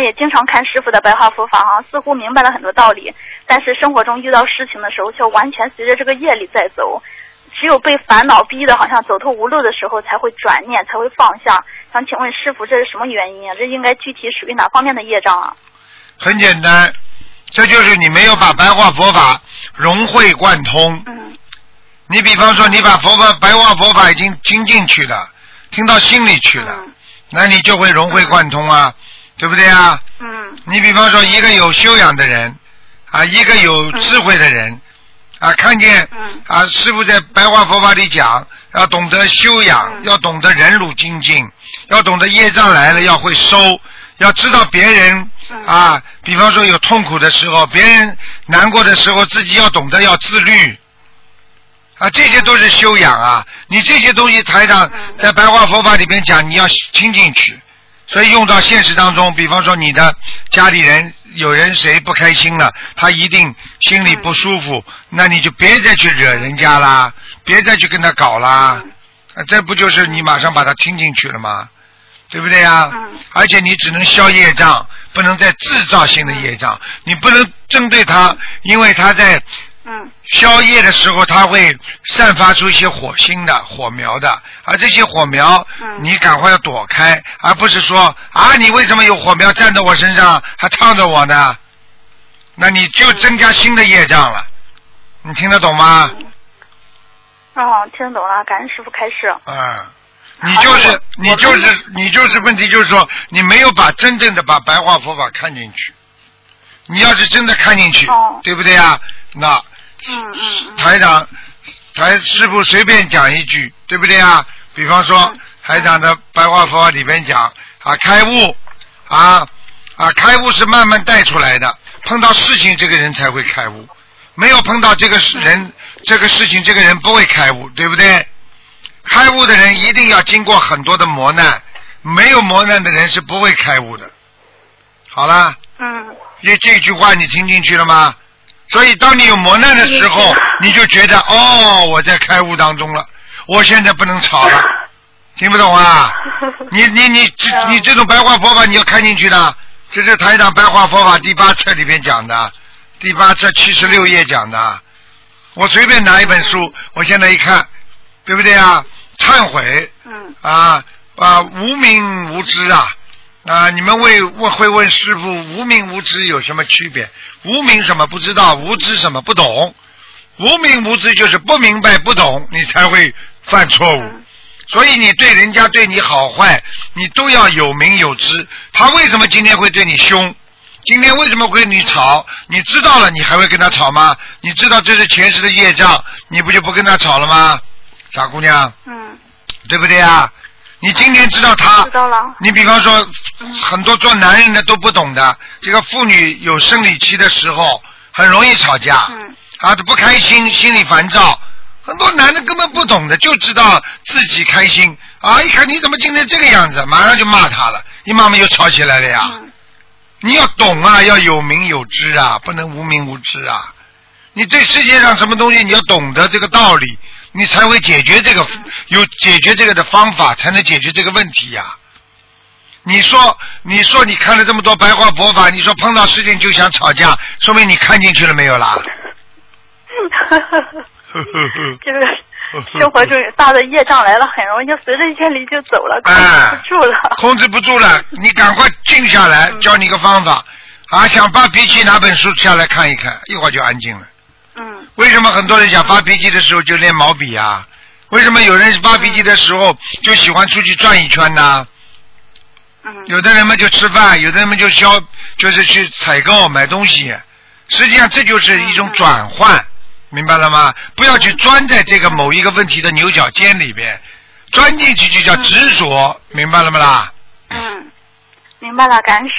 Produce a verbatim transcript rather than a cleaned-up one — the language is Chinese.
也经常看师傅的白话佛法哈、啊，似乎明白了很多道理，但是生活中遇到事情的时候，却完全随着这个业力在走。只有被烦恼逼得好像走投无路的时候，才会转念，才会放下。想请问师傅，这是什么原因啊？这应该具体属于哪方面的业障啊？ 很简单，这就是你没有把白话佛法融会贯通。 嗯。 你比方说，你把佛法白话佛法已经听进去了，听到心里去了， 嗯、 那你就会融会贯通啊，对不对啊？ 嗯。 你比方说，一个有修养的人啊，一个有智慧的人。嗯啊，看见啊，师父在白话佛法里讲，要懂得修养， 嗯、 要懂得忍辱精进，要懂得业障来了要会收，要知道别人啊，比方说有痛苦的时候，别人难过的时候，自己要懂得要自律，啊，这些都是修养啊。你这些东西台长在白话佛法里边讲，你要听进去，所以用到现实当中，比方说你的家里人。有人谁不开心了，他一定心里不舒服，嗯、那你就别再去惹人家啦，别再去跟他搞啦，嗯啊、这不就是你马上把他听进去了吗？对不对呀？ 嗯、 而且你只能消业障，不能再制造新的业障，嗯、你不能针对他，因为他在消业的时候，他会散发出一些火星的火苗的，而这些火苗， 嗯、 你赶快要躲开，而不是说啊，你为什么有火苗站在我身上，还烫着我呢？那你就增加新的业障了，你听得懂吗？ 嗯、哦，听得懂了，感恩师父开示。 啊、嗯，你就是你就是你就是问题就是说，你没有把真正的把白话佛法看进去。你要是真的看进去， 哦、 对不对啊？那。 嗯嗯， 台长，台师傅随便讲一句，对不对啊？比方说， 嗯、 台长的白话佛法里边讲啊，开悟啊啊，开悟是慢慢带出来的，碰到事情这个人才会开悟，没有碰到这个人、嗯、这个事情，这个人不会开悟，对不对？开悟的人一定要经过很多的磨难，没有磨难的人是不会开悟的。好了， 嗯， 这这句话你听进去了吗？所以当你有磨难的时候，你就觉得哦，我在开悟当中了，我现在不能吵了，听不懂啊？你你你这你这种白话佛法你要看进去的，这是台长白话佛法第八册里边讲的，第八册七十六页讲的。我随便拿一本书，我现在一看，对不对啊？忏悔， 嗯啊啊，无明无知啊。啊，你们会问会问师父，无明无知有什么区别？无明什么不知道，无知什么不懂。无明无知就是不明白不懂，你才会犯错误。所以你对人家对你好坏，你都要有明有知。他为什么今天会对你凶？今天为什么会跟你吵？你知道了，你还会跟他吵吗？你知道这是前世的业障，你不就不跟他吵了吗？傻姑娘， 嗯， 对不对啊？你今天知道他， 知道了。 你比方说，很多做男人的都不懂的，这个妇女有生理期的时候很容易吵架， 嗯， 啊，不开心，心里烦躁。很多男的根本不懂的，就知道自己开心啊！一看你怎么今天这个样子，马上就骂他了，一骂嘛又吵起来了呀。 嗯、 你要懂啊，要有明有知啊，不能无明无知啊。你这世界上什么东西，你要懂得这个道理。你才会解决这个，有解决这个的方法，才能解决这个问题呀、啊。你说，你说你看了这么多白话佛法，你说碰到事情就想吵架，说明你看进去了没有啦？ 就是生活中大的业障来了，很容易就随着业力就走了，控制不住了。 哎、控制不住了，你赶快静下来，教你个方法。啊，想发脾气，拿本书下来看一看，一会儿就安静了。 嗯， 为什么很多人想发脾气的时候就练毛笔啊？为什么有人发脾气的时候就喜欢出去转一圈呢？ 嗯， 有的人们就吃饭，有的人们就消，就是去采购买东西。实际上这就是一种转换，嗯、明白了吗？不要去钻在这个某一个问题的牛角尖里边，钻进去就叫执着，嗯、明白了吗啦？ 嗯，明白了，感恩师